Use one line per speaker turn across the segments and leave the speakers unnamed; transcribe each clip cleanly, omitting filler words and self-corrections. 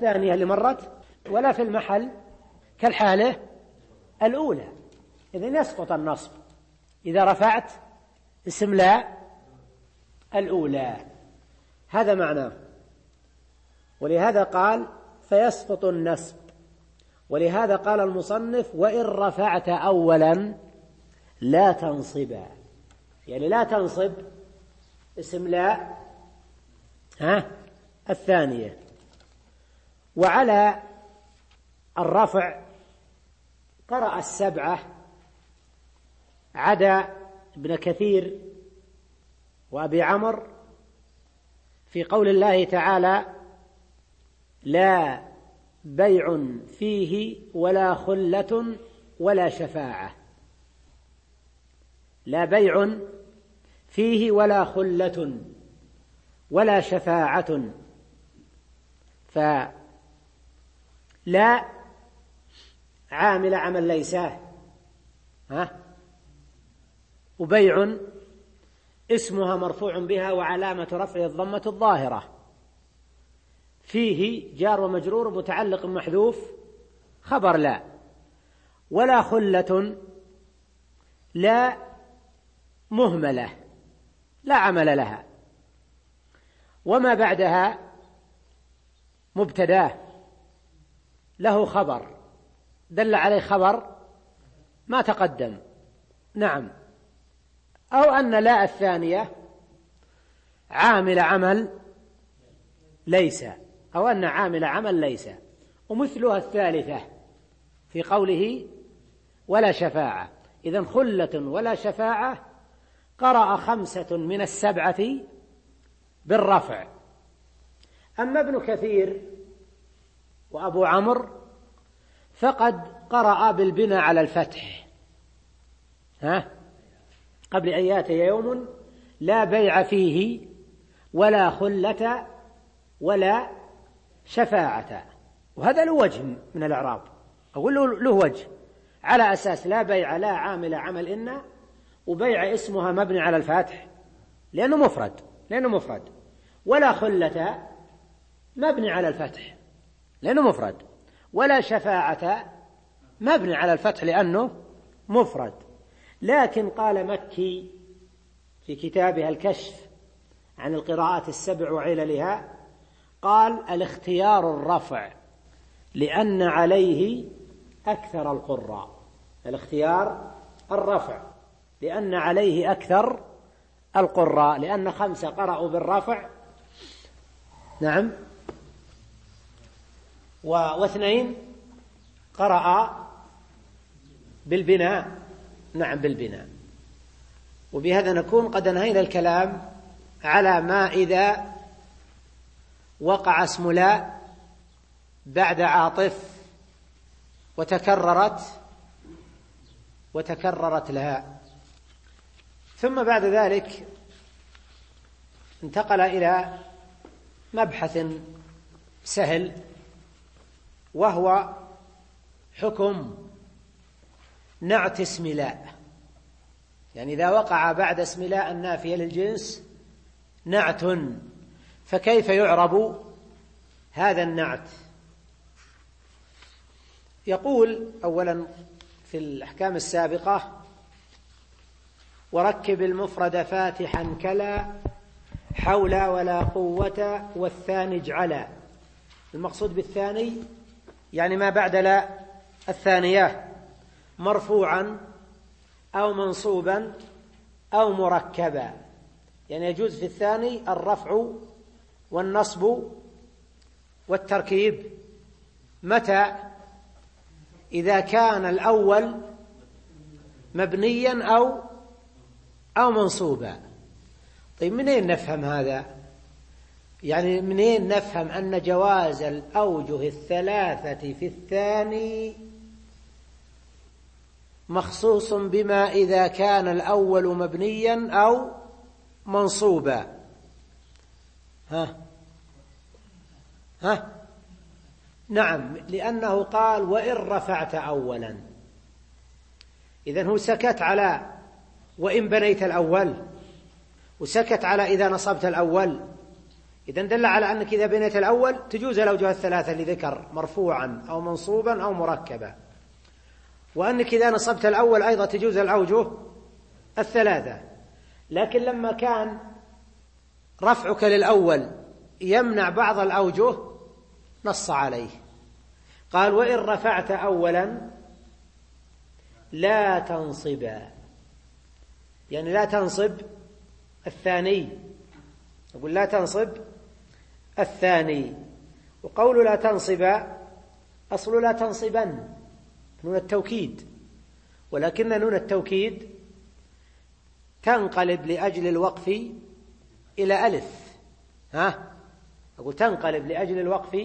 الثانية اللي مرت ولا في المحل كالحالة الأولى. إذن يسقط النصب إذا رفعت اسم لا الأولى، هذا معناه. ولهذا قال فيسقط النصب، ولهذا قال المصنف وإن رفعت أولا لا تنصبا، يعني لا تنصب اسم لا الثانية. وعلى الرفع قرأ السبعة عدا ابن كثير وأبي عمرو في قول الله تعالى لا بيع فيه ولا خلة ولا شفاعة. لا بيع فيه ولا خلة ولا شفاعة. فلا عامل عمل ليساه، وبيع اسمها مرفوع بها وعلامة رفعه الضمة الظاهرة. فيه جار ومجرور متعلق محذوف خبر لا. ولا خلة لا مهملة لا عمل لها، وما بعدها مبتداه له خبر دل عليه خبر ما تقدم. نعم. أو أن لا الثانية عامل عمل ليس، أو أن عامل عمل ليس. ومثلها الثالثة في قوله ولا شفاعة. إذن خلة ولا شفاعة قرأ 5 من السبعة بالرفع. أما ابن كثير وأبو عمرو فقد قرأ بالبناء على الفتح. قبل أن يأتي يوم لا بيع فيه ولا خلة ولا شفاعة. وهذا له وجه من الإعراب، أقول له وجه على أساس لا بيع لا عامل عمل إن، وبيع اسمها مبني على الفتح لأنه مفرد، ولا خلة مبني على الفتح لأنه مفرد، ولا شفاعة مبني على الفتح لأنه مفرد. لكن قال مكي في كتابها الكشف عن القراءات السبع وعللها، قال الاختيار الرفع لأن عليه أكثر القراء. الاختيار الرفع لأن عليه أكثر القراء، لأن 5 قرأوا بالرفع. نعم. و2 قرأ بالبناء. نعم بالبناء. وبهذا نكون قد انهينا الكلام على ما إذا وقع اسم لا بعد عاطف وتكررت لها. ثم بعد ذلك انتقل إلى مبحث سهل، وهو حكم نعت اسم لا. يعني إذا وقع بعد اسم لا النافية للجنس نعت، فكيف يعرب هذا النعت؟ يقول أولا في الأحكام السابقة وركب المفرد فاتحا كلا حول ولا قوة والثاني اجعلا. المقصود بالثاني يعني ما بعد لا الثانية مرفوعا أو منصوبا أو مركبا. يعني يجوز في الثاني الرفع والنصب والتركيب. متى؟ إذا كان الأول مبنيا أو منصوبا. طيب منين نفهم هذا؟ يعني منين نفهم أن جواز الأوجه الثلاثة في الثاني مخصوص بما إذا كان الأول مبنيا أو منصوبا؟ نعم، لأنه قال وإن رفعت أولا. إذن هو سكت على وإن بنيت الأول، وسكت على إذا نصبت الأول. إذن دل على أنك إذا بنيت الأول تجوز الأوجه الثلاثة اللي ذكر مرفوعا أو منصوبا أو مركبا، وأنك إذا نصبت الأول أيضا تجوز الأوجه الثلاثة. لكن لما كان رفعك للأول يمنع بعض الأوجه نص عليه، قال وإن رفعت أولا لا تنصبا، يعني لا تنصب الثاني، أقول لا تنصب الثاني. وقول لا تنصبا أصل لا تنصبن نون التوكيد، ولكن نون التوكيد تنقلب لأجل الوقف إلى ألف. أقول تنقلب لأجل الوقف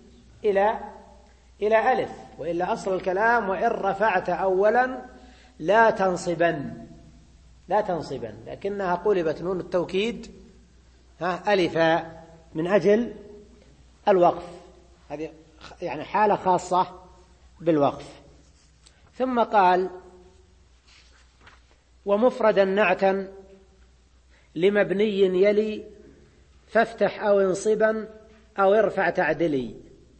إلى ألف، وإلا أصل الكلام وإن رفعت أولا لا تنصبن، لا تنصبن، لكنها قلبت نون التوكيد ألفا من أجل الوقف، هذه يعني حالة خاصة بالوقف. ثم قال ومفردا نعتا لمبني يلي فافتح أو انصبا أو ارفع تعدلي.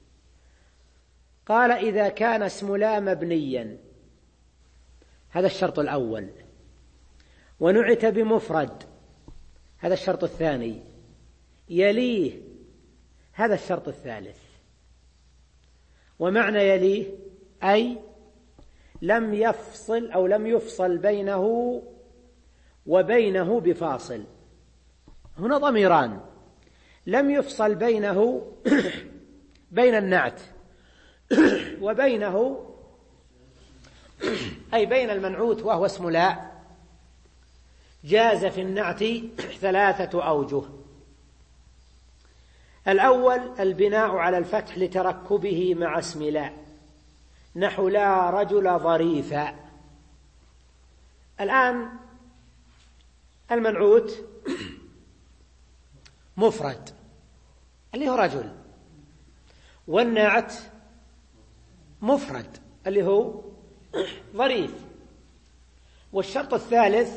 قال إذا كان اسم لا مبنيا، هذا الشرط الأول، ونعت بمفرد، هذا الشرط الثاني، يليه، هذا الشرط الثالث. ومعنى يليه أي لم يفصل أو لم يفصل بينه وبينه بفاصل. هنا ضميران، لم يفصل بينه بين النعت وبينه أي بين المنعوت وهو اسم لا. جاز في النعت ثلاثة أوجه. الأول البناء على الفتح لتركبه مع اسم لا، نحو لا رجل ظريفا. الآن المنعوت مفرد اللي هو رجل، والنعت مفرد اللي هو ظريف. والشرط الثالث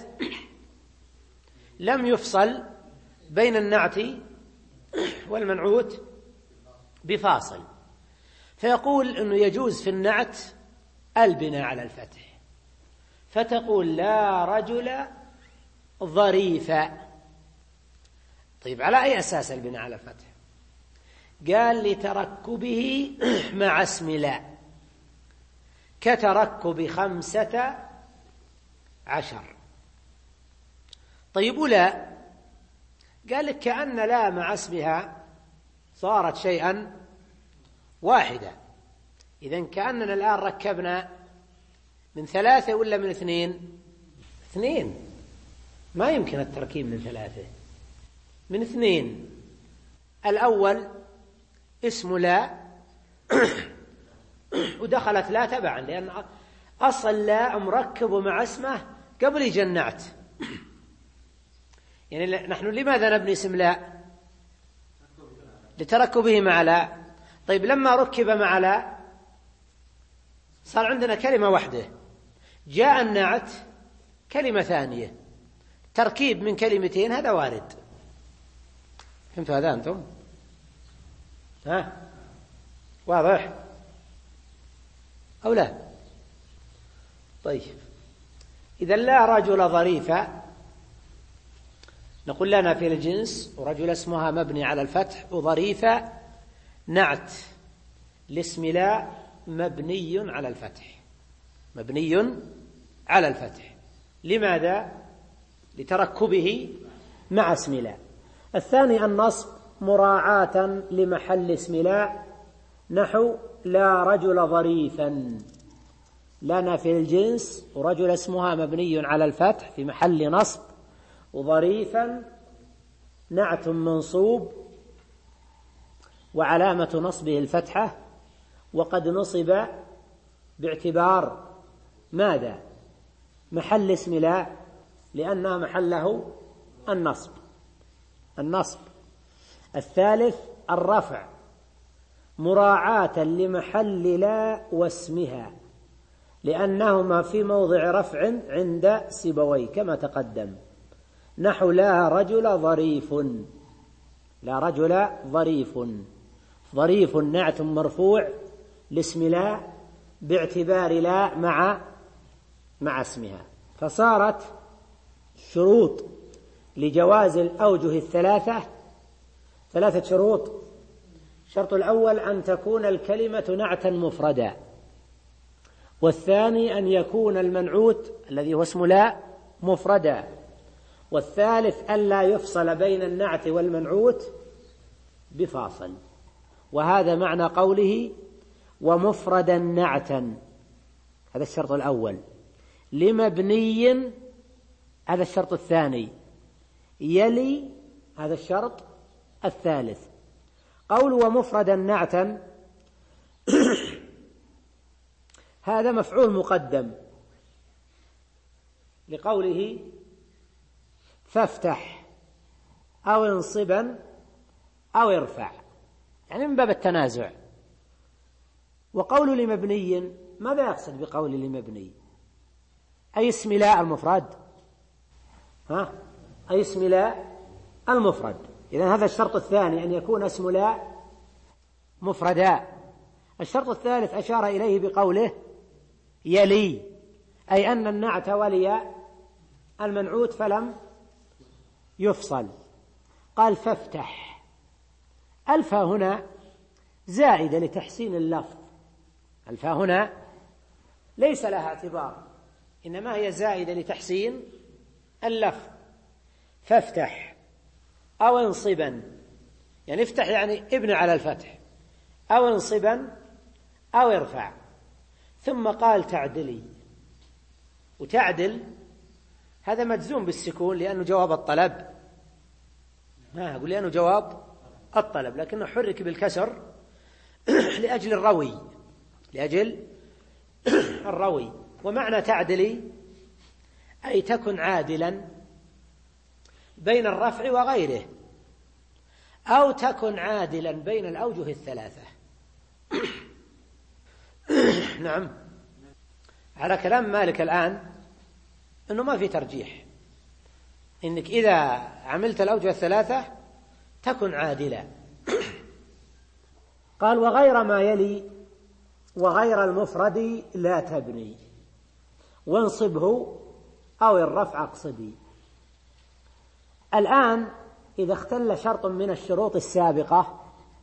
لم يفصل بين النعت والمنعوت بفاصل، فيقول أنه يجوز في النعت البناء على الفتح، فتقول لا رجل ظريفا. طيب على أي أساس البناء على الفتح؟ قال لتركبه مع اسم لا، كتركب 15. طيب لا، قال لك كأن لا مع اسمها صارت شيئا واحدا. إذن كأننا الآن ركبنا من 3 ولا من 2؟ ما يمكن التركيب من 3، من 2. الأول اسم لا ودخلت لا تبعا، لأن أصل لا مركب مع اسمه قبل يجنعت. يعني نحن لماذا نبني اسم لا؟ لتركبه مع لا. طيب لما ركب مع لا صار عندنا كلمة واحدة، جاء النعت كلمة ثانية، تركيب من كلمتين هذا وارد. فهمتوا هذا أنتم؟ واضح أو لا؟ طيب إذا لا رجل ظريفة، نقول لنا في الجنس، ورجل اسمها مبني على الفتح، وظريفة نعت لاسم لا مبني على الفتح، مبني على الفتح. لماذا؟ لتركبه مع اسم لا. الثاني النصب مراعاة لمحل اسم لا، نحو لا رجل ظريفا. لنا في الجنس، ورجل اسمها مبني على الفتح في محل نصب، وظريفا نعت منصوب وعلامة نصبه الفتحة، وقد نصب باعتبار ماذا؟ محل اسم لا، لأنها محله النصب. الثالث الرفع مراعاة لمحل لا واسمها، لأنهما في موضع رفع عند سيبويه كما تقدم، نحو لا رجل ظريف. لا رجل ظريف. ظريف نعت مرفوع لاسم لا باعتبار لا مع اسمها. فصارت شروط لجواز الأوجه ثلاثة شروط. الشرط الأول أن تكون الكلمة نعتا مفردا، والثاني أن يكون المنعوت الذي هو اسم لا مفردا، والثالث ألا يفصل بين النعت والمنعوت بفاصل. وهذا معنى قوله ومفردا نعتا. هذا الشرط الأول. لمبني هذا الشرط الثاني. يلي هذا الشرط الثالث. قول ومفردا نعتا هذا مفعول مقدم لقوله فافتح أو انصبا أو ارفع، يعني من باب التنازع. وقول لمبني ماذا يقصد بقول لمبني؟ أي اسم لا المفرد، أي اسم لا المفرد. إذن هذا الشرط الثاني أن يكون اسم لا مفردا. الشرط الثالث أشار إليه بقوله يلي، أي أن النعت ولي المنعوت فلم يفصل. قال فافتح. الفا هنا زائدة لتحسين اللفظ. الفا هنا ليس لها اعتبار، إنما هي زائدة لتحسين اللفظ. فافتح أو انصبا، يعني افتح يعني ابن على الفتح، أو انصبا أو ارفع. ثم قال تعدلي. وتعدل هذا مجزوم بالسكون لأنه جواب الطلب، ما أقول لأنه جواب الطلب، لكنه حرك بالكسر لأجل الروي، لأجل الروي. ومعنى تعدلي أي تكن عادلا بين الرفع وغيره، أو تكن عادلا بين الأوجه الثلاثة. نعم، على كلام مالك الآن أنه ما في ترجيح، إنك إذا عملت الأوجه الثلاثة تكن عادلا. قال وغير ما يلي وغير المفرد لا تبني، وانصبه أو الرفع اقصدي. الآن إذا اختل شرط من الشروط السابقة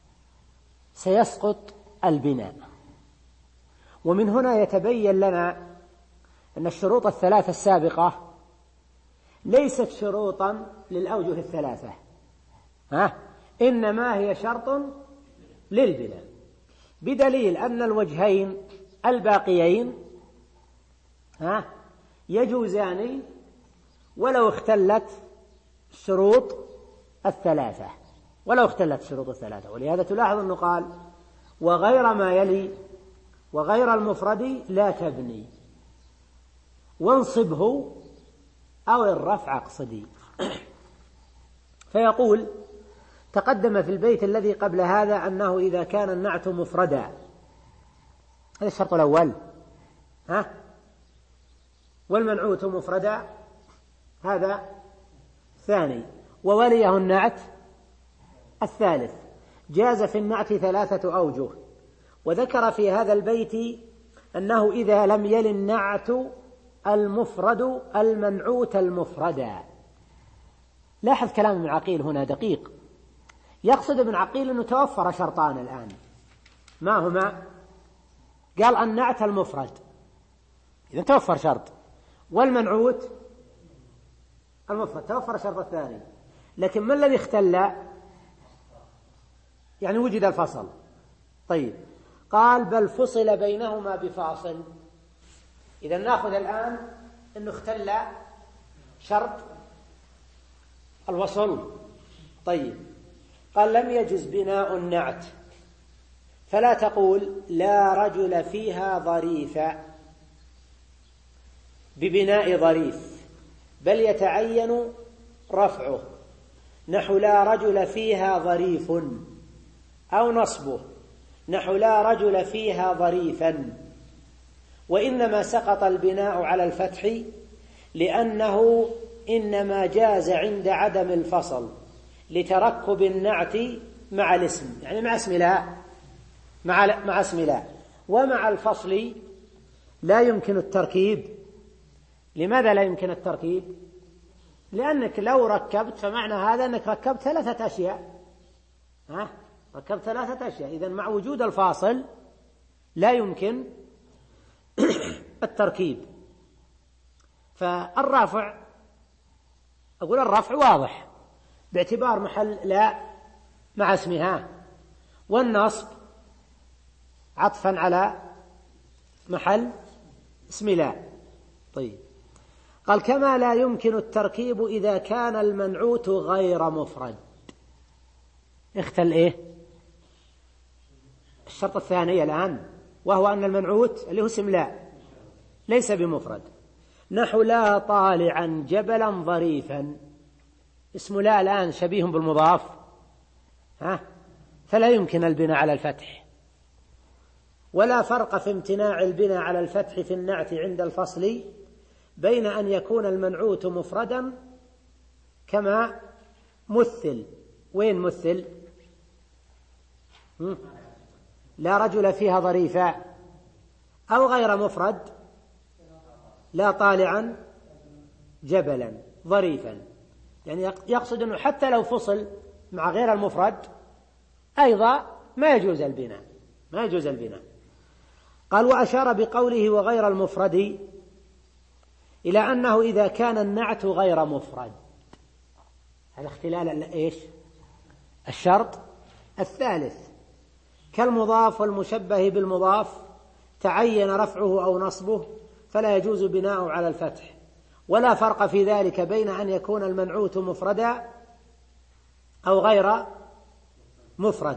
سيسقط البناء. ومن هنا يتبين لنا أن الشروط الثلاثة السابقة ليست شروطا للأوجه الثلاثة، إنما هي شرط للبناء، بدليل أن الوجهين الباقيين يجوزان ولو اختلت الشروط الثلاثة، ولهذا تلاحظ أنه قال وغير ما يلي وغير المفرد لا تبني، وانصبه أو الرفع اقصدي. فيقول تقدم في البيت الذي قبل هذا أنه إذا كان النعت مفردا، هذا الشرط الأول، والمنعوت مفردا هذا ثاني، ووليه النعت الثالث. جاز في النعت ثلاثة أوجه، وذكر في هذا البيت أنه إذا لم يل النعت المفرد المنعوت المفردا. لاحظ كلام ابن عقيل هنا دقيق. يقصد ابن عقيل أنه توفر شرطان الآن، ما هما؟ قال النعت المفرد، إذا توفر شرط، والمنعوت المفرد توفر الشرط الثاني. لكن ما الذي اختل؟ يعني وجد الفصل. طيب، قال بل فصل بينهما بفاصل. إذا نأخذ الآن أنه اختل شرط الوصل. طيب، قال لم يجز بناء النعت، فلا تقول لا رجل فيها ظريفا ببناء ظريف، بل يتعين رفعه، نحو لا رجل فيها ظريف، أو نصبه نحو لا رجل فيها ظريفا. وإنما سقط البناء على الفتح لأنه إنما جاز عند عدم الفصل، لتركب النعت مع الاسم، يعني مع اسم لا، مع اسم لا. ومع الفصل لا يمكن التركيب. لماذا لا يمكن التركيب؟ لأنك لو ركبت فمعنى هذا أنك ركبت 3 أشياء. ركبت 3 أشياء. إذن مع وجود الفاصل لا يمكن التركيب. فالرافع، أقول الرفع واضح باعتبار محل لا مع اسمها، والنصب عطفا على محل اسم لا. طيب، قال كما لا يمكن التركيب إذا كان المنعوت غير مفرد. اختل إيه؟ الشرط الثاني الآن، وهو أن المنعوت اللي هو اسم لا ليس بمفرد. نحو لا طالعا جبلا ظريفا، اسم لا الآن شبيه بالمضاف، فلا يمكن البناء على الفتح. ولا فرق في امتناع البناء على الفتح في النعت عند الفصل بين أن يكون المنعوت مفردا كما مثل. وين مثل؟ لا رجل فيها ظريفا، أو غير مفرد لا طالعا جبلا ظريفا. يعني يقصد أنه حتى لو فصل مع غير المفرد أيضا ما يجوز البناء. قال وأشار بقوله وغير المفرد إلى أنه إذا كان النعت غير مفرد، هذا اختلال إيش؟ الشرط الثالث، كالمضاف والمشبه بالمضاف تعين رفعه أو نصبه فلا يجوز بناءه على الفتح. ولا فرق في ذلك بين أن يكون المنعوت مفردا أو غير مفرد.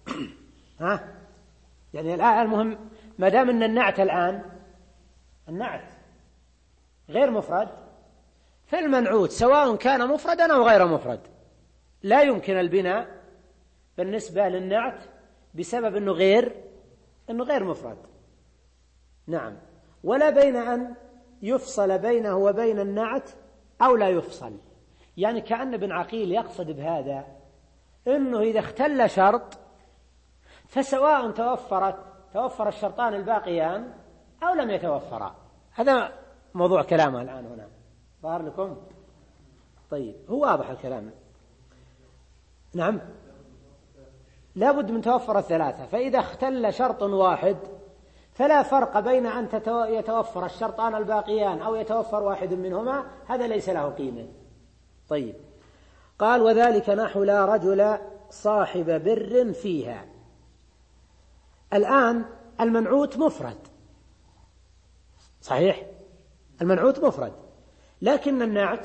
يعني الآن المهم ما دام أن النعت الآن النعت غير مفرد، فالمنعوت سواء كان مفردا أو غير مفرد لا يمكن البناء بالنسبة للنعت بسبب أنه غير مفرد. نعم. ولا بين أن يفصل بينه وبين النعت أو لا يفصل. يعني كأن ابن عقيل يقصد بهذا أنه إذا اختل شرط فسواء توفر الشرطان الباقيان أو لم يتوفرا. هذا موضوع كلامه الآن هنا، ظهر لكم؟ طيب، هو واضح الكلام. نعم، لا بد من توفر الثلاثة. فإذا اختل شرط واحد فلا فرق بين أن يتوفر الشرطان الباقيان أو يتوفر واحد منهما، هذا ليس له قيمة. طيب، قال وذلك نحو لا رجل صاحب بر فيها. الآن المنعوت مفرد صحيح، المنعوت مفرد، لكن النعت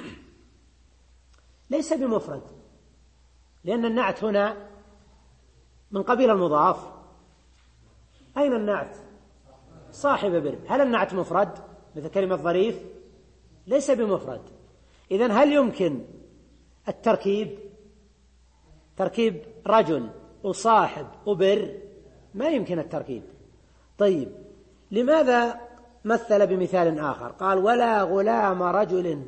ليس بمفرد، لأن النعت هنا من قبيل المضاف. أين النعت؟ صاحب بر. هل النعت مفرد مثل كلمة ظريف؟ ليس بمفرد. إذن هل يمكن التركيب؟ تركيب رجل وصاحب وبر ما يمكن التركيب. طيب، لماذا مثل بمثال آخر؟ قال ولا غلام رجل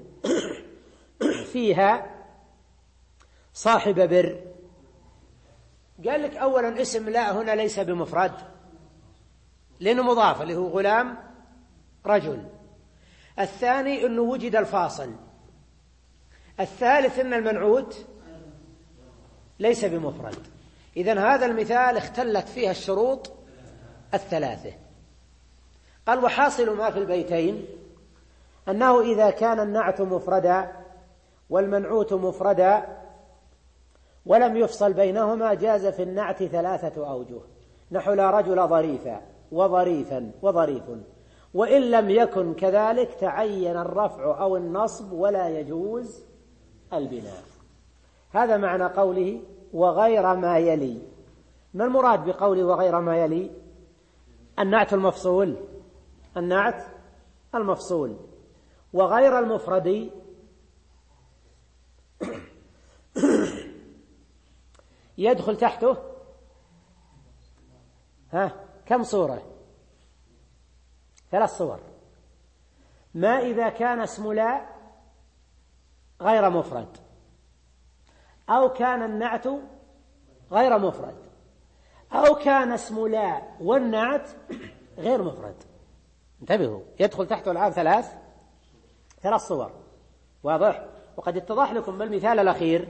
فيها صاحب بر. قال لك أولا اسم لا هنا ليس بمفرد لأنه مضاف اللي هو غلام رجل. الثاني أنه وجد الفاصل. الثالث أن المنعوت ليس بمفرد. إذن هذا المثال اختلت فيها الشروط الثلاثة. قال وحاصل ما في البيتين أنه إذا كان النعت مفردا والمنعوت مفردا ولم يفصل بينهما جاز في النعت 3 أوجه. نحو لا رجل ظريفا وظريفا وظريف، وإن لم يكن كذلك تعين الرفع أو النصب ولا يجوز البناء. هذا معنى قوله وغير ما يلي. ما المراد بقوله وغير ما يلي؟ النعت المفصول وغير المفرد يدخل تحته كم صورة؟ 3 صور. ما إذا كان اسم لا غير مفرد أو كان النعت غير مفرد، أو كان اسم لا والنعت غير مفرد. انتبهوا، يدخل تحته الآن ثلاث صور. واضح؟ وقد اتضح لكم بالمثال الأخير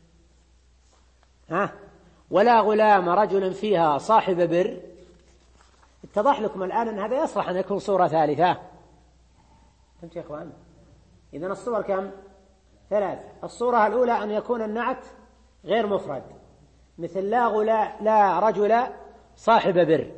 ولا غلام رجل فيها صاحب بر. اتضح لكم الآن أن هذا يصلح أن يكون صورة ثالثة. فهمت يا إخوان؟ إذن الصور كم؟ 3. الصورة الأولى أن يكون النعت غير مفرد، مثل لا رجل صاحب بر.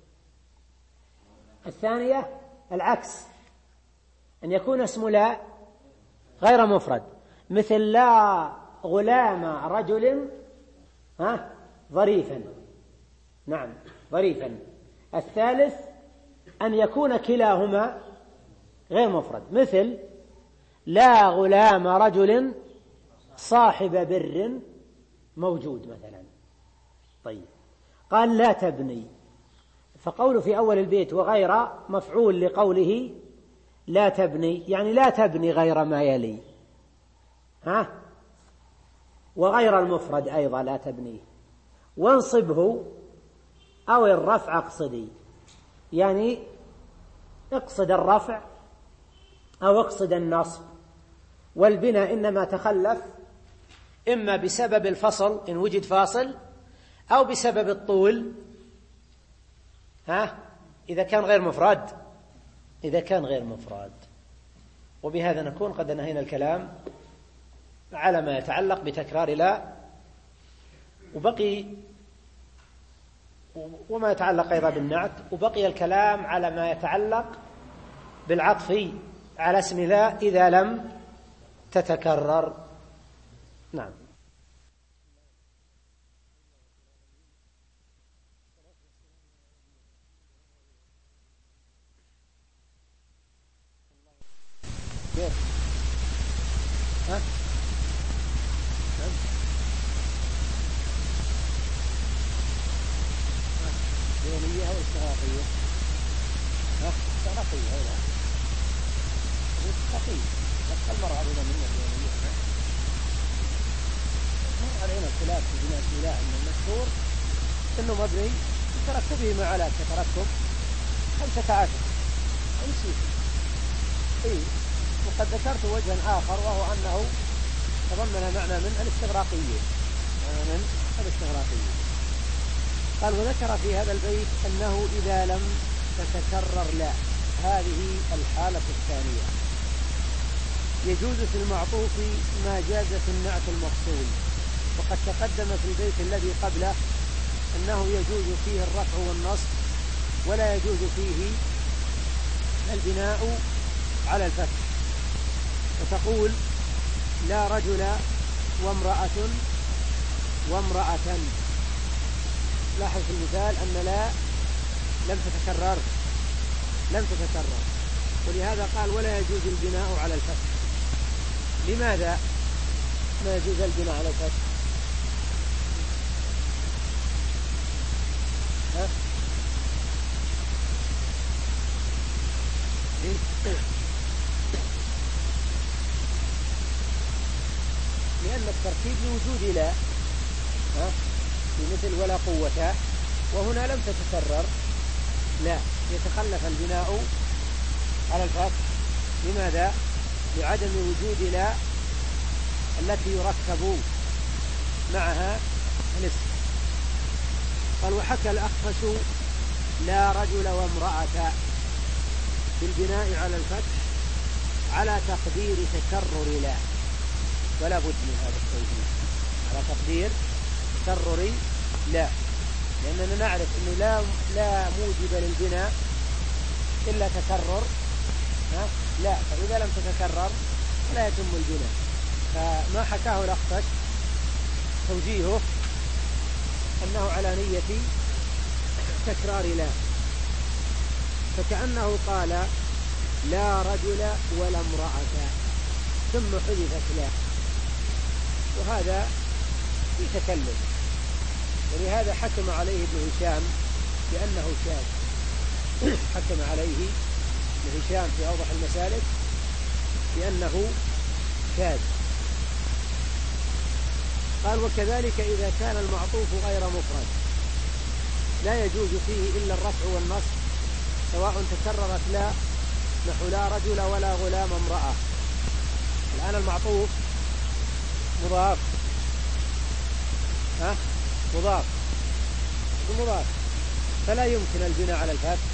الثانية العكس، أن يكون اسم لا غير مفرد، مثل لا غلام رجل ظريفا. نعم، ظريفا. الثالث أن يكون كلاهما غير مفرد، مثل لا غلام رجل صاحب بر موجود مثلا. طيب، قال لا تبني، فقوله في أول البيت وغير مفعول لقوله لا تبني، يعني لا تبني غير ما يلي، وغير المفرد أيضا لا تبنيه. وانصبه أو الرفع اقصدي، يعني اقصد الرفع أو اقصد النصب. والبناء إنما تخلف إما بسبب الفصل إن وجد فاصل، أو بسبب الطول إذا كان غير مفرد. وبهذا نكون قد انهينا الكلام على ما يتعلق بتكرار لا، وما يتعلق أيضا بالنعت، وبقي الكلام على ما يتعلق بالعطف على اسم لا إذا لم تتكرر. نعم. دينية أو استغراقية؟ استغراقية ولا استغراقية؟ أدخل مرة عظيمة منه دينية. مر علينا الخلاف في بناء اسم الله، أن المشهور أنه مبني بتركبه مع لا كتركب 15 ونسيت. وقد ذكرت وجها آخر، وهو أنه تضمن معنى من الاستغراقية. قال وذكر في هذا البيت أنه إذا لم تتكرر لا، هذه الحالة الثانية. يجوز في المعطوف ما جاز في النعت المفصول. وقد تقدم في البيت الذي قبله أنه يجوز فيه الرفع والنصب، ولا يجوز فيه البناء على الفتح. وتقول لا رجل وامرأة. لاحظ في المثال أن لا لم تتكرر، ولهذا قال ولا يجوز البناء على الفتح. لماذا ما يجوز البناء على الفتح؟ لأن التركيب لوجود لا، في مثل ولا قوة، وهنا لم تتكرر لا، يتخلف البناء على الفتح. لماذا؟ لعدم وجود لا التي يركب معها الاسم. قال وحكى الأخفش لا رجل وامرأة بالبناء على الفتح على تقدير تكرر لا، ولا بد من هذا التوجيه، على تقدير تكرر لا، لأننا نعرف أنه لا موجب للبناء إلا تكرر لا، فإذا لم تتكرر لا يتم البناء. فما حكاه الأخفش توجيهه أنه على نية تكرار لا، فكأنه قال لا رجل ولا امرأة ثم حذفت لا، وهذا في تكلم، ولهذا حكم عليه ابن هشام بأنه شاذ. حكم عليه ابن هشام في أوضح المسالك بأنه شاذ. قال وكذلك إذا كان المعطوف غير مفرد لا يجوز فيه إلا الرفع والنصب سواء تكررت لا نحو لا رجل ولا غلام امرأة. الآن المعطوف مضاف مضاف بمضاف فلا يمكن البناء على الفتح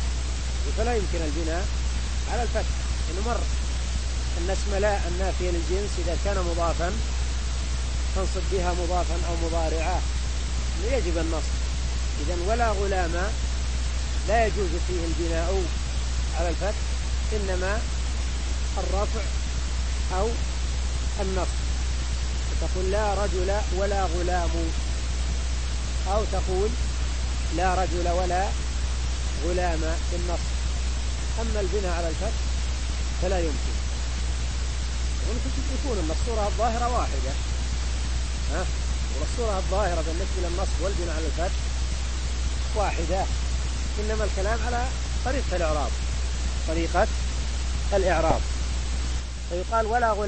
إنه مر أن اسم لا النافية للجنس إذا كان مضافا تنصب بها مضافا أو مضارعا يجب النصب. إذن ولا غلام لا يجوز فيه البناء على الفتح إنما الرفع أو النصب. تقول لا رجل ولا غلام أو تقول لا رجل ولا غلام بالنصب. أما البناء على الفتح فلا يمكن. يكون أن الصورة الظاهرة واحدة والصورة الظاهرة بالنسبة للنصب والبناء على الفتح واحدة، إنما الكلام على طريقة الإعراب. فيقال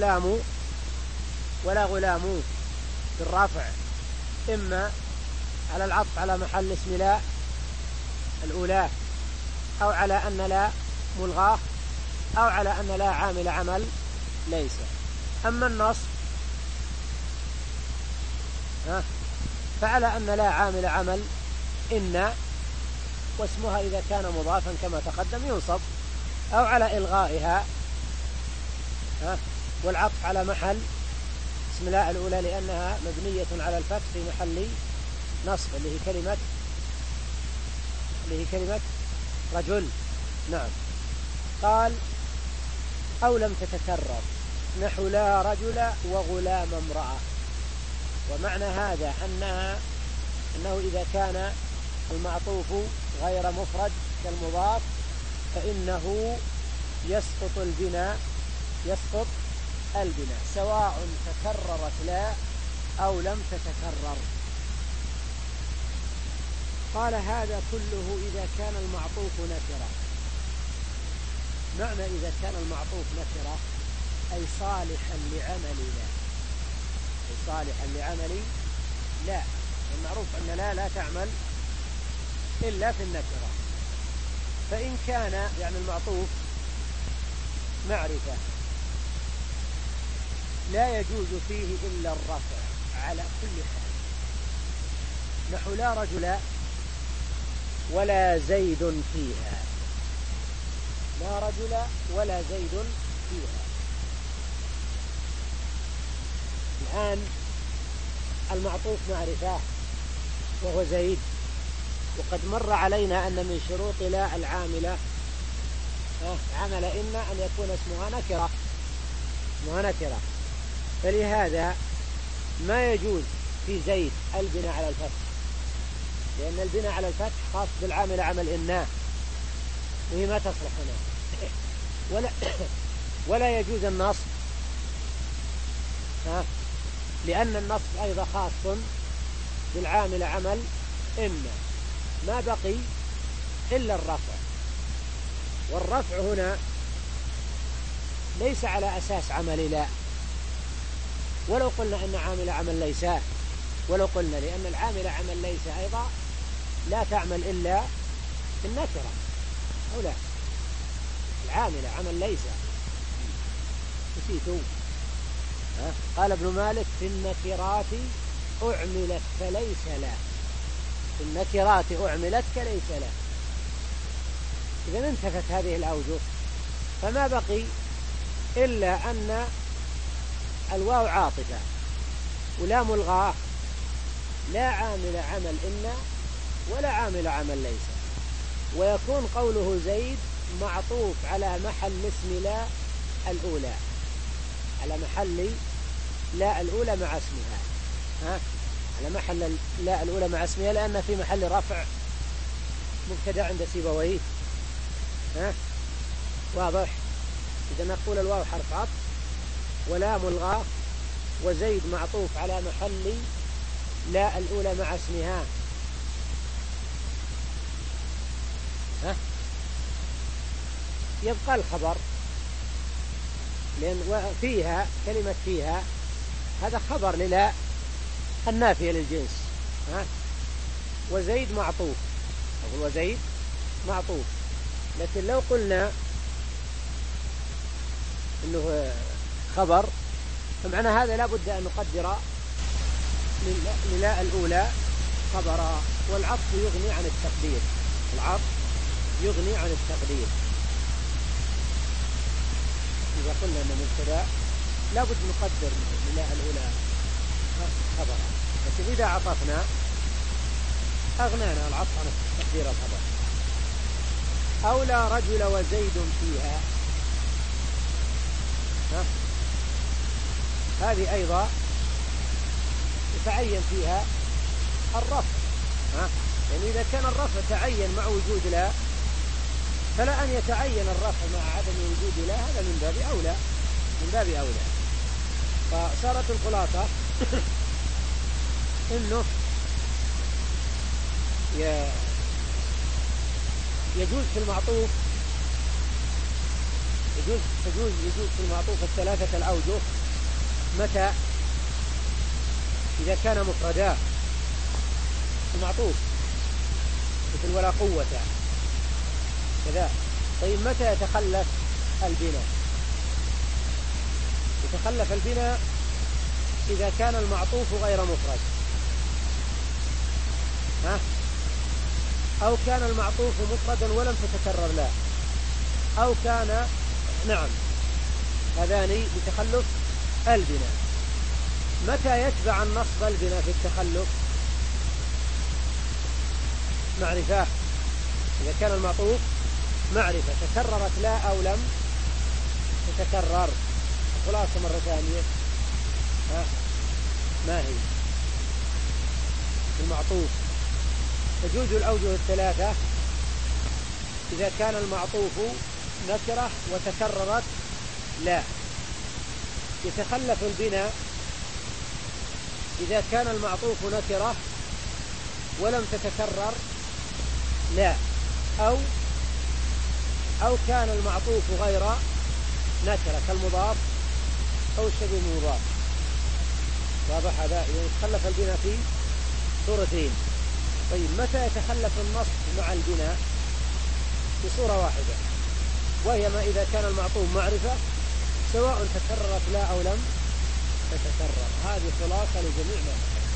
ولا غلام بالرفع إما على العطف على محل اسم لا الأولى أو على أن لا ملغاه أو على أن لا عامل عمل ليس. أما النصب فعلى أن لا عامل عمل إن واسمها إذا كان مضافا كما تقدم ينصب أو على إلغائها والعطف على محل اسم لا الأولى لأنها مبنية على الفتح في محل نصب اللي هي كلمة رجل. نعم. قال أو لم تتكرر نحو لا رجل وغلام امرأة. ومعنى هذا أنه إذا كان المعطوف غير مفرد كالمضاف فإنه يسقط البناء سواء تكررت لا أو لم تتكرر. قال هذا كله إذا كان المعطوف نكرة. معنى إذا كان المعطوف نكرة أي صالحا لعمل لا. المعروف أن لا تعمل إلا في النكرة. فإن كان يعني المعطوف معرفة لا يجوز فيه إلا الرفع على كل حال نحو لا رجل ولا زيد فيها. لا رجل ولا زيد فيها. الآن المعطوف معرفة وهو زيد، وقد مر علينا أن من شروط لا العاملة عمل إن أن يكون اسمها نكرة. فلهذا ما يجوز في زيد البناء على الفتح لأن البناء على الفتح خاص بالعامل عمل إن وهي ما تصلح هنا. ولا يجوز النصب لأن النصب أيضا خاص بالعامل عمل إن. ما بقي إلا الرفع، والرفع هنا ليس على أساس عمل لا ولو قلنا أن عامل عمل ليس لأن العامل عمل ليس أيضا لا تعمل إلا في النكرة أو لا. العامل عمل ليس نسيتوا قال ابن مالك في النكرات أعملت فليس لا. في النكرات أعملت كليس لا. إذا انتفت هذه الأوجه فما بقي إلا أن الواو عاطفة ولا ملغاه لا عامل عمل إن ولا عامل عمل ليس، ويكون قوله زيد معطوف على محل اسم لا الأولى على محل لا الأولى مع اسمها على محل لا الأولى مع اسمها لأن في محل رفع مبتدأ عند سيبويه واضح. إذا نقول الواو حرف عطف ولا ملغاه وزيد معطوف على محل لا الأولى مع اسمها يبقى الخبر لأن فيها كلمة فيها هذا خبر للا النافية للجنس. وزيد معطوف، أقول وزيد معطوف. لكن لو قلنا إنه خبر فمعنى هذا لا بد أن نقدر للاء الأولى خبرا، والعطف يغني عن التقدير. العطف يغني عن التقدير. إذا قلنا أن مبتدأ لا بد نقدر للاء الأولى خبرا، لكن إذا عطفنا أغنانا العطف عن تقدير الخبر. أو لا رجل وزيد فيها، هذه أيضا يتعين فيها الرفع. يعني إذا كان الرفع تعين مع وجود لا، فلا أن يتعين الرفع مع عدم وجود لا، هذا من باب أولى، من باب أولى. فصارت الخلاصة إنه يجوز في المعطوف، يجوز في المعطوف الثلاثة الأوجه. متى؟ إذا كان مفردا المعطوف مثل ولا قوة كذا. طيب متى يتخلف البناء؟ يتخلف البناء إذا كان المعطوف غير مفرد، أو كان المعطوف مفردا ولم تتكرر لا، أو كان هذان بتخلف البناء. متى يتبع النصب البناء في التخلف؟ معرفة. إذا كان المعطوف معرفة تكررت لا أو لم تتكرر. خلاصة مرة ثانية، ما هي المعطوف؟ تجوز الأوجه الثلاثة إذا كان المعطوف نكرة وتكررت لا. يتخلف البناء إذا كان المعطوف نكرة ولم تتكرر لا، أو كان المعطوف غير نكرة كالمضاف أو الشبيه المضاف. واضح هذا؟ يتخلف البناء في صورتين. طيب متى يتخلف النصب مع البناء؟ في صورة واحدة، وهي ما إذا كان المعطوف معرفة سواء تكررت لا أو لم تتكرر. هذه خلاصة لجميع ما تكرر.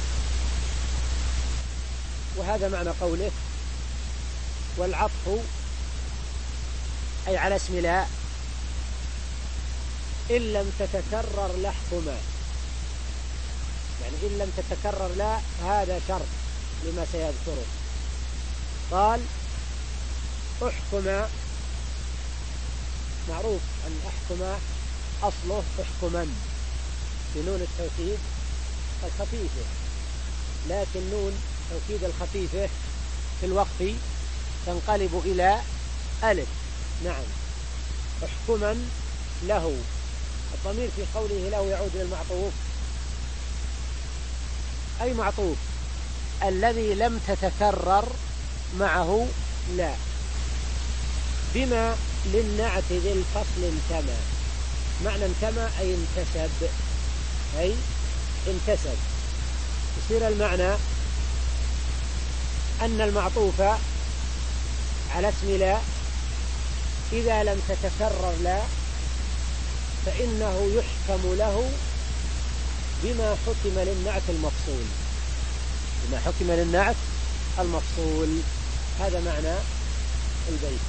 وهذا معنى قوله والعطف أي على اسم لا إن لم تتكرر لحكما. يعني إن لم تتكرر لا هذا شرط لما سيذكره. قال احكما، معروف أن احكما أصله احكما بنون التوكيد الخفيفة، لكن نون توكيد الخفيفة في الوقف تنقلب إلى ألف. احكما له. الضمير في قوله له يعود إلى المعطوف. أي معطوف الذي لم تتكرر معه لا، بما للنعت ذي الفصل انتمى. معنى انتمى أي انتسب، أي انتسب. يصير المعنى أن المعطوف على اسم لا إذا لم تتكرر لا فإنه يحكم له بما حكم للنعت المفصول، بما حكم للنعت المفصول. هذا معنى البيت.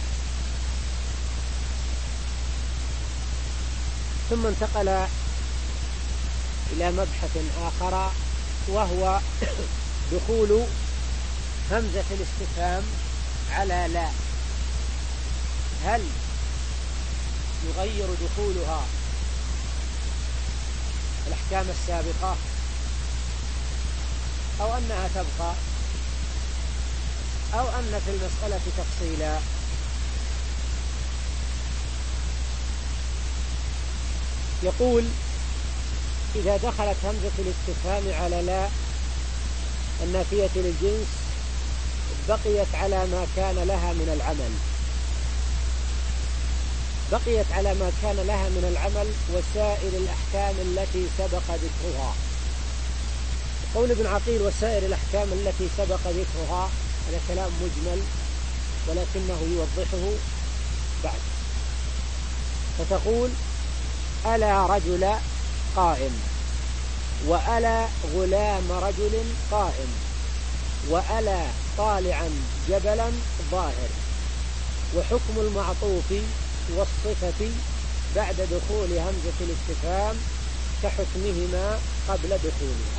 ثم انتقل إلى مبحث آخر، وهو دخول همزة الاستفهام على لا. هل يغير دخولها الأحكام السابقة أو أنها تبقى، أو أن في المسألة تفصيلا؟ يقول إذا دخلت همزة الاستفهام على لا النافية للجنس بقيت على ما كان لها من العمل، بقيت على ما كان لها من العمل وسائر الأحكام التي سبق ذكرها. قول ابن عقيل وسائر الأحكام التي سبق ذكرها هذا كلام مجمل ولكنه يوضحه بعد. فتقول ألا رجل قائم، وألا غلام رجل قائم، وألا طالعا جبلا ظاهر. وحكم المعطوف والصفة بعد دخول همزة الاستفهام كحكمهما قبل دخولها.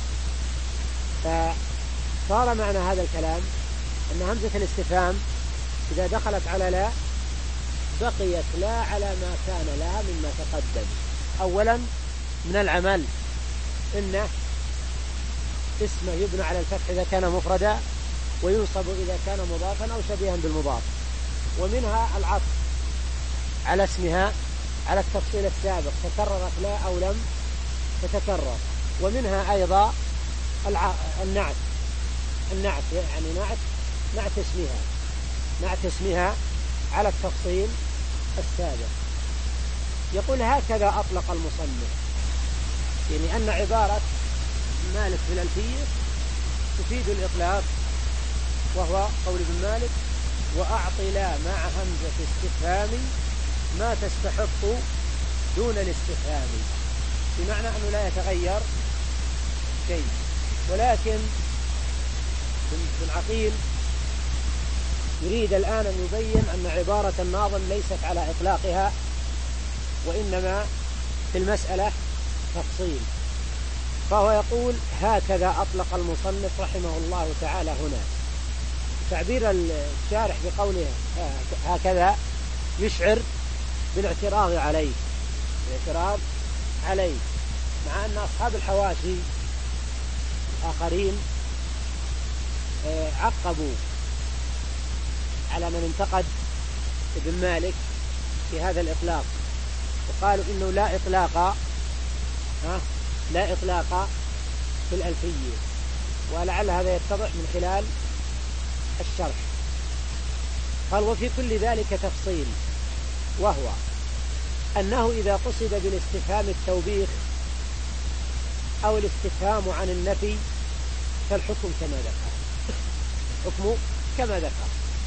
فصار معنى هذا الكلام أن همزة الاستفهام إذا دخلت على لا بقيت لا على ما كان لها مما تقدم. أولا من العمل إنه اسمه يبنى على الفتح إذا كان مفردا، وينصب إذا كان مضافا أو شبيها بالمضاف. ومنها العطف على اسمها على التفصيل السابق، تكررت لا أو لم تتكرر. ومنها أيضا النعت يعني نعت اسمها على التفصيل السابق. يقول هكذا أطلق المصنف، يعني أن عبارة مالك في الألفية تفيد الإطلاق، وهو قول ابن مالك وأعط لا مع همزة استفهام ما تستحق دون الاستفهام، بمعنى أنه لا يتغير شيء. ولكن ابن عقيل يريد الآن أن يبين أن عبارة الناظم ليست على إطلاقها، وإنما في المسألة تفصيل. فهو يقول هكذا أطلق المصنف رحمه الله تعالى هنا. تعبير الشارح بقوله هكذا يشعر بالاعتراض عليه، مع أن أصحاب الحواشي الآخرين عقبوا على من انتقد ابن مالك في هذا الإطلاق، وقالوا إنه لا إطلاق في الألفية. ولعل هذا يتضح من خلال الشرح. قال وفي كل ذلك تفصيل، وهو أنه إذا قصد بالاستفهام التوبيخ أو الاستفهام عن النفي فالحكم كما ذكر، حكم كما ذكر،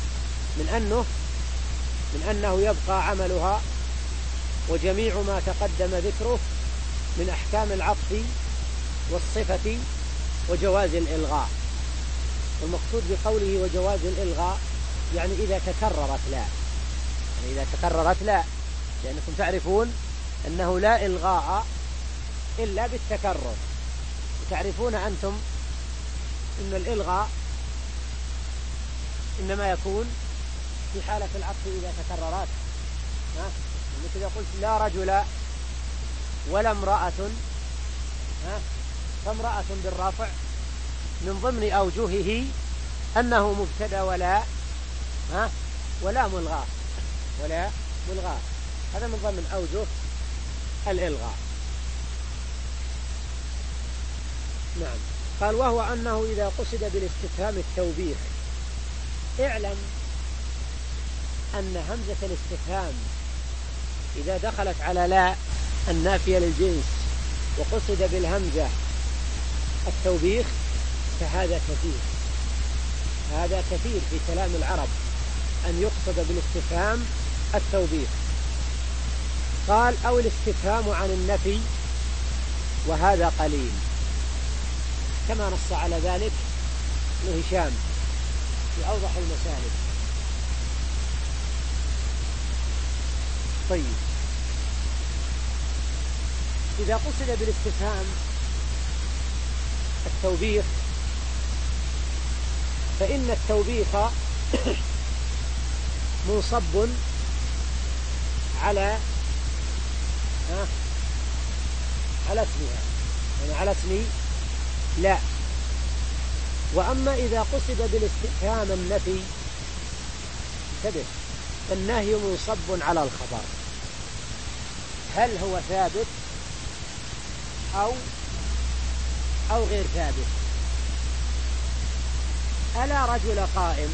من أنه يبقى عملها وجميع ما تقدم ذكره من أحكام العطف والصفة وجواز الإلغاء. والمقصود بقوله وجواز الإلغاء يعني إذا تكررت لا، لأنكم تعرفون أنه لا إلغاء إلا بالتكرر، وتعرفون أنتم أن الإلغاء إنما يكون في حالة العطف إذا تكررت. مثل قلت لا رجل ولا امرأة، فامرأة بالرفع من ضمن أوجهه أنه مبتدأ ولا ملغى، هذا من ضمن أوجه الإلغاء. نعم. قال وهو أنه إذا قصد بالاستفهام التوبيخ اعلم أن همزة الاستفهام إذا دخلت على لا النافية للجنس وقصد بالهمزة التوبيخ فهذا كثير في كلام العرب أن يقصد بالاستفهام التوبيخ. قال أو الاستفهام عن النفي، وهذا قليل، كما نص على ذلك ابن هشام في أوضح المسالك. طيب، إذا قصد بالاستفهام التوبيخ فإن التوبيخ منصب على اسمها، يعني على اسم لا. وأما إذا قصد بالاستفهام النفي انتبه، فالنهي منصب على الخبر، هل هو ثابت أو غير ثابت. ألا رجل قائم،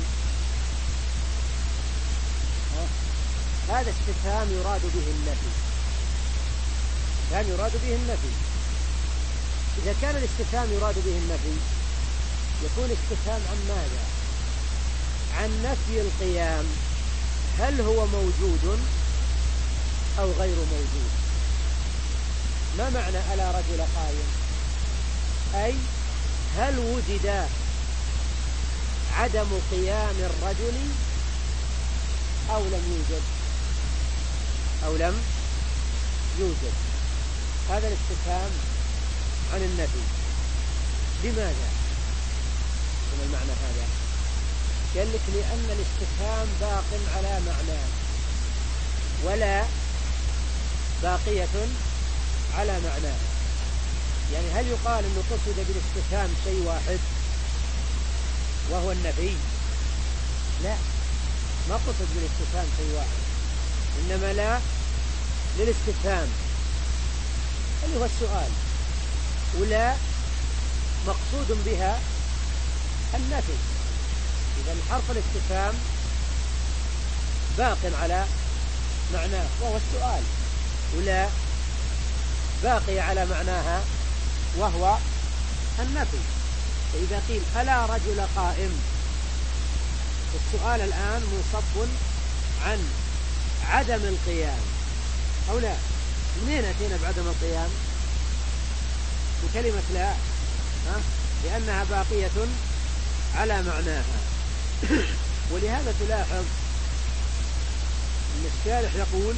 هذا استفهام يراد به النفي، إذا كان الاستفهام يراد به النفي يكون استفهام عن ماذا؟ عن نفي القيام، هل هو موجود أو غير موجود؟ ما معنى ألا رجل قائم؟ أي هل وجد عدم قيام الرجل أو لم يوجد؟ أو لم يوجد. هذا الاستفهام عن النفي. لماذا؟ من المعنى هذا قال لك لأن الاستفهام باق على معناه ولا باقية على معناه. يعني هل يقال أنه قصد بالاستفهام شيء واحد وهو النفي؟ لا، ما قصد بالاستفهام شيء واحد، إنما لا للاستفهام اللي هو السؤال، ولا مقصود بها النفي. إذا حرف الاستفهام باق على معناه وهو السؤال، ولا باقي على معناها وهو النفي. فإذا قيل ألا رجل قائم، السؤال الآن منصب عن عدم القيام أو لا. منين أتينا بعدم القيام؟ بكلمة لا، لأنها باقية على معناها. ولهذا تلاحظ أن الشارح يقول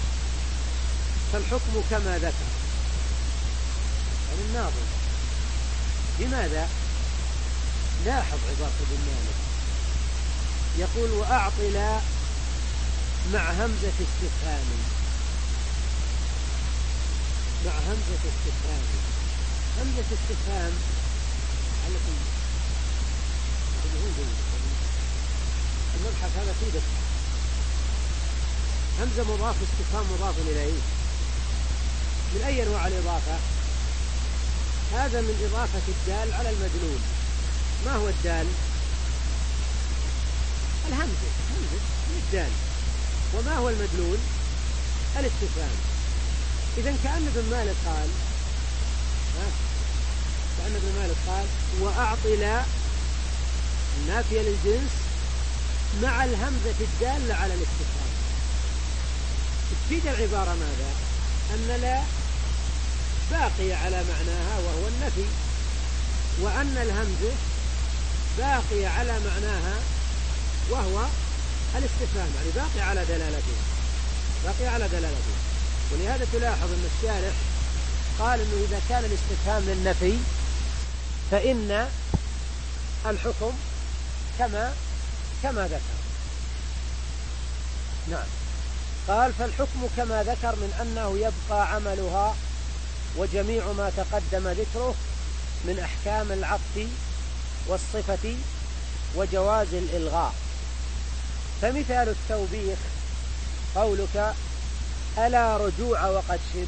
فالحكم كما ذكر، يعني الناظم. لماذا؟ لاحظ عبارة ابن مالك، يقول وأعط لا مع همزة استفهام، مع همزة استفهام. همزة استفهام المبحث هذا فيه همزة مضاف استفهام مضاف إليه. من أي أنواع الإضافة؟ هذا من إضافة الدال على المدلول. ما هو الدال؟ الهمزة، همزة الدال. وما هو المدلول؟ الاستفهام. إذن كأن ابن مالك قال وأعط لا نافية للجنس مع الهمزة الدالة على الاستفهام. تفيد العبارة ماذا؟ أن لا باقية على معناها وهو النفي، وأن الهمزة باقية على معناها وهو الاستفهام، يعني باقية على دلالتها، باقية على دلالتها. ولهذا تلاحظ أن الشارح قال أنه إذا كان الاستفهام للنفي فإن الحكم كما ذكر. نعم، قال فالحكم كما ذكر من أنه يبقى عملها وجميع ما تقدم ذكره من أحكام العطف والصفة وجواز الإلغاء. فمثال التوبيخ قولك ألا رجوع وقد شب،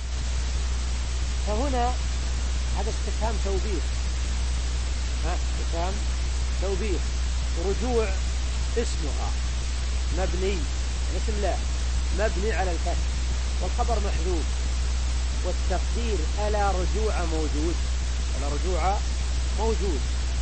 فهنا هذا استفهام توبيخ، استفهام توبيخ. رجوع اسمها مبني، اسم الله مبني على الفتح والخبر محذوف، والتقدير ألا رجوع موجود، ألا رجوع موجود.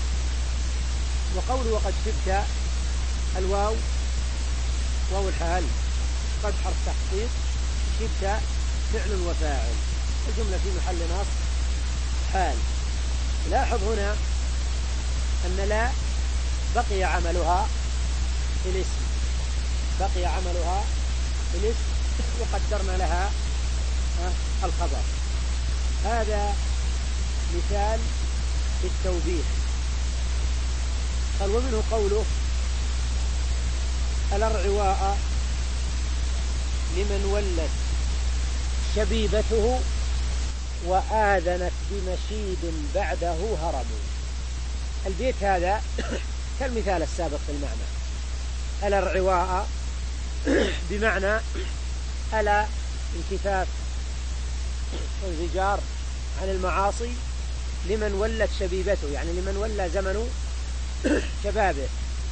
وقول وقد شبت الواو واو الحال قد حرف تحقيق، شبت فعل وفاعل، الجملة في محل نصب حال. لاحظ هنا أن لا بقي عملها في الاسم، بقي عملها في الاسم وقدرنا لها الخبر. هذا مثال بالتوبيخ. قال ومنه قوله الأرعواء لمن ولت شبيبته وآذنت بمشيب بعده هربوا. البيت هذا كالمثال السابق في المعنى. الأرعواء بمعنى ألا انكفاف والزجار عن المعاصي لمن ولت شبيبته، يعني لمن ولى زمن شبابه.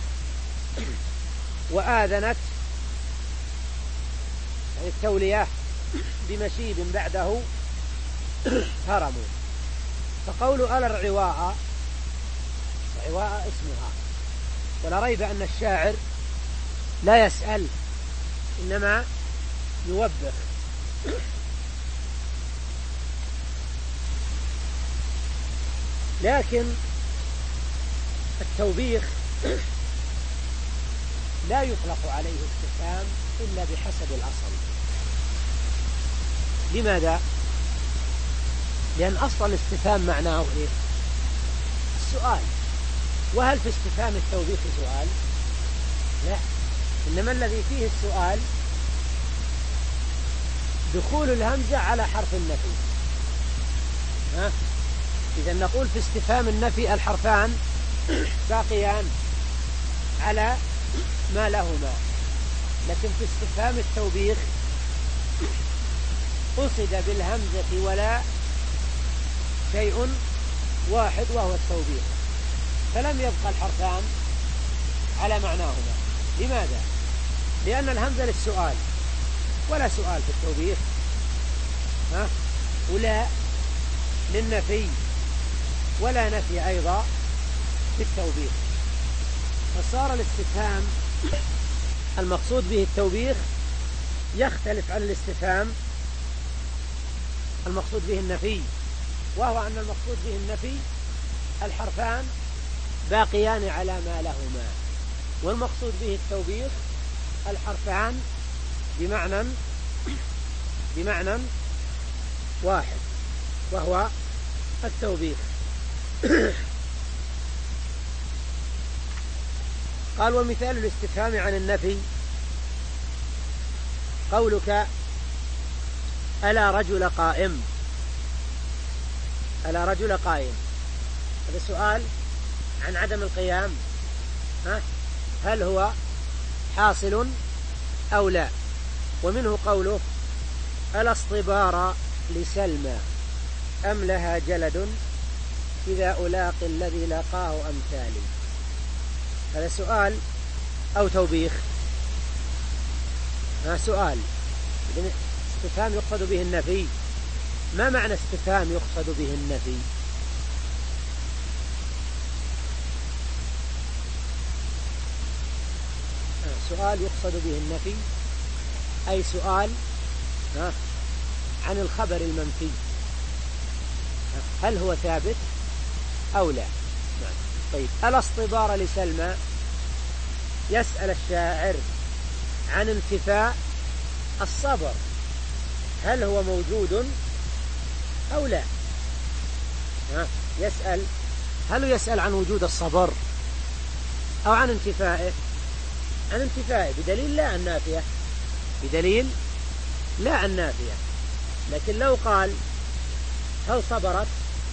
وآذنت يعني التولية بمشيب بعده هرموا. فقول ألا العواء، عواء اسمها، ولا ريب أن الشاعر لا يسأل إنما يوبخ. لكن التوبيخ لا يطلق عليه استفهام إلا بحسب الأصل. لماذا؟ لأن أصل الاستفهام معناه إيه؟ السؤال. وهل في استفهام التوبيخ سؤال؟ لا، إنما الذي فيه السؤال دخول الهمزة على حرف النفي. إذا نقول في استفهام النفي الحرفان باقيان على ما لهما، لكن في استفهام التوبيخ قصد بالهمزة ولا شيء واحد وهو التوبيخ، فلم يبقى الحرفان على معناهما. لماذا؟ لأن الهمزة للسؤال ولا سؤال في التوبيخ، ولا للنفي ولا نفي أيضا في التوبيخ. فصار الاستفهام المقصود به التوبيخ يختلف عن الاستفهام المقصود به النفي، وهو أن المقصود به النفي الحرفان باقيان على ما لهما، والمقصود به التوبيخ الحرفان بمعنى واحد وهو التوبيخ. قال ومثال الاستفهام عن النفي قولك ألا رجل قائم. ألا رجل قائم، هذا سؤال عن عدم القيام، هل هو حاصل أو لا؟ ومنه قوله ألا اصطبار لسلمى أم لها جلد إذا ألاقي الذي لاقاه أمثالي. هذا سؤال أو توبيخ؟ سؤال. إذن استفهام يقصد به النفي. ما معنى استفهام يقصد به النفي؟ سؤال يقصد به النفي أي سؤال عن الخبر المنفي، هل هو ثابت أو لا؟ طيب، ألا اصطبار لسلمى، يسأل الشاعر عن انتفاء الصبر، هل هو موجود أو لا؟ يسأل، هل يسأل عن وجود الصبر أو عن انتفائه؟ عن انتفائه بدليل لا النافية، بدليل لا النافية. لكن لو قال هل صبرت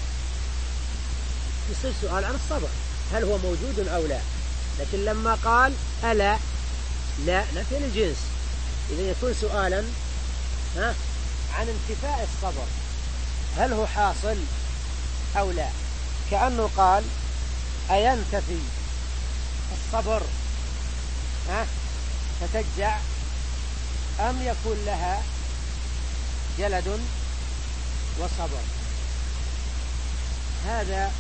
يصير سؤال عن الصبر، هل هو موجود أو لا. لكن لما قال ألا، لا نفي للجنس، إذن يكون سؤالا عن انتفاء الصبر، هل هو حاصل أو لا. كأنه قال أينتفي الصبر فتجع أم يكون لها جلد وصبر. هذا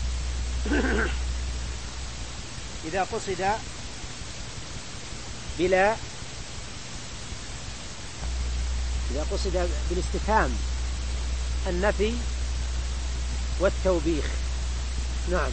إذا قصد إذا قصد بالاستفهام النفي والتوبيخ. نعم.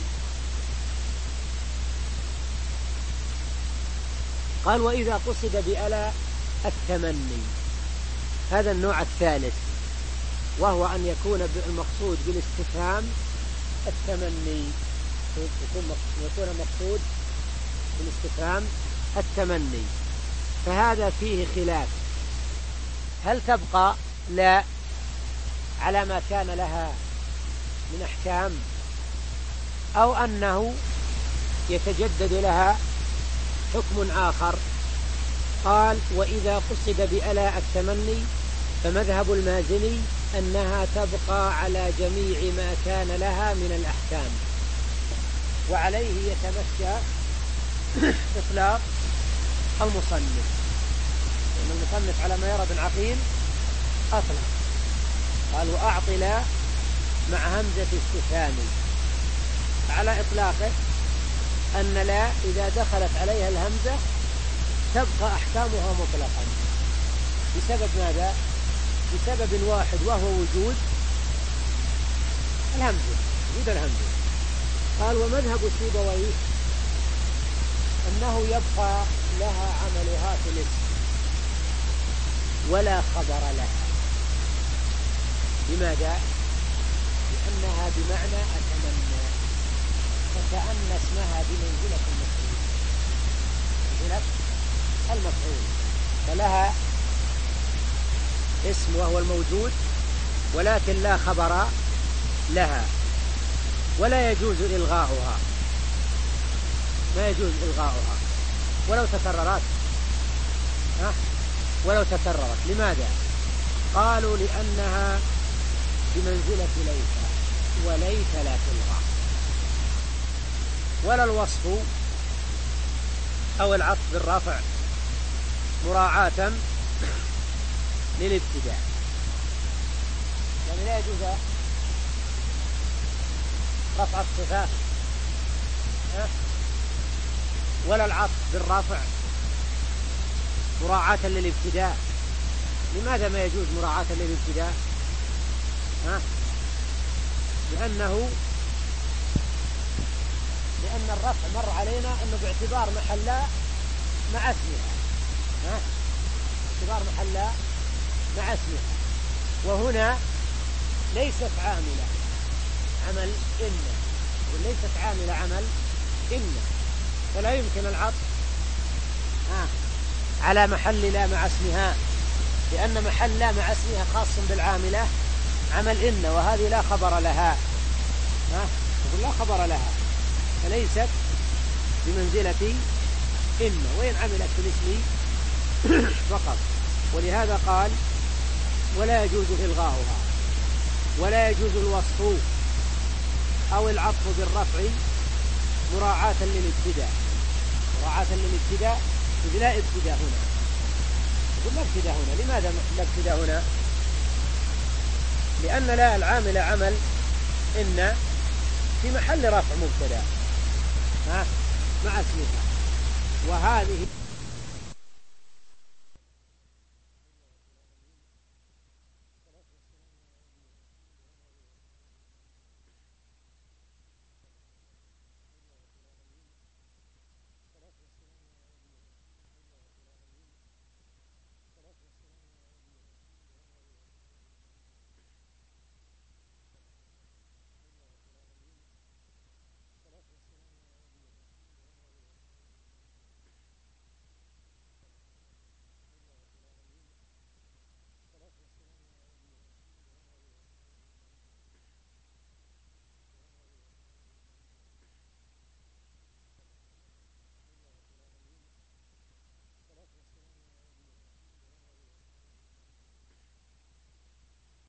قال وإذا قصد بألا التمني، هذا النوع الثالث، وهو أن يكون المقصود بالاستفهام التمني، يكون مقصود بالاستفهام التمني. فهذا فيه خلاف، هل تبقى لا على ما كان لها من أحكام أو أنه يتجدد لها حكم آخر. قال وإذا قصد بألا التمني فمذهب المازني أنها تبقى على جميع ما كان لها من الأحكام، وعليه يتمشى إطلاق المصنف، لأن المصنف على ما يرى ابن عقيل أطلق. قال وأعطلا مع همزة استفهام على إطلاقه، أن لا إذا دخلت عليها الهمزة تبقى أحكامها مطلقا بسبب ماذا؟ بسبب واحد، وهو وجود الهمزة. قال ومذهب سيبويه أنه يبقى لها عملها في الاسم ولا خبر لها. لماذا؟ لأنها بمعنى أتمنى، فكأن اسمها بمنزلة المفعول، فلها اسم وهو الموجود ولكن لا خبر لها، ولا يجوز إلغاؤها، ما يجوز إلغاؤها ولو تكررت. لماذا؟ قالوا لأنها بمنزلة ليس، وليس لا تلغى، ولا الوصف أو العطف بالرفع مراعاة للابتداء، يعني لا يجوز رفع الصفات ولا العطف بالرفع مراعاة للابتداء. لماذا ما يجوز مراعاة للابتداء؟ لأن الرفع مر علينا أنه باعتبار محلا مع اسمها، باعتبار محلا مع اسمها، وهنا ليست عاملة عمل إن، وليست عاملة عمل إن، فلا يمكن العطف على محل لا مع اسمها، لأن محل لا مع اسمها خاص بالعاملة عمل إن، وهذه لا خبر لها، لا خبر لها، فليست بمنزلة إن، وإن عملت في الاسم فقط. ولهذا قال ولا يجوز إلغاؤها، ولا يجوز الوصف أو العطف بالرفع مراعاة للابتداء، لا ابتداء هنا، يقول لا ابتداء هنا. لماذا لا ابتداء هنا؟ لأن لا العامل عمل إن في محل رفع مبتدأ مع اسمها، وهذه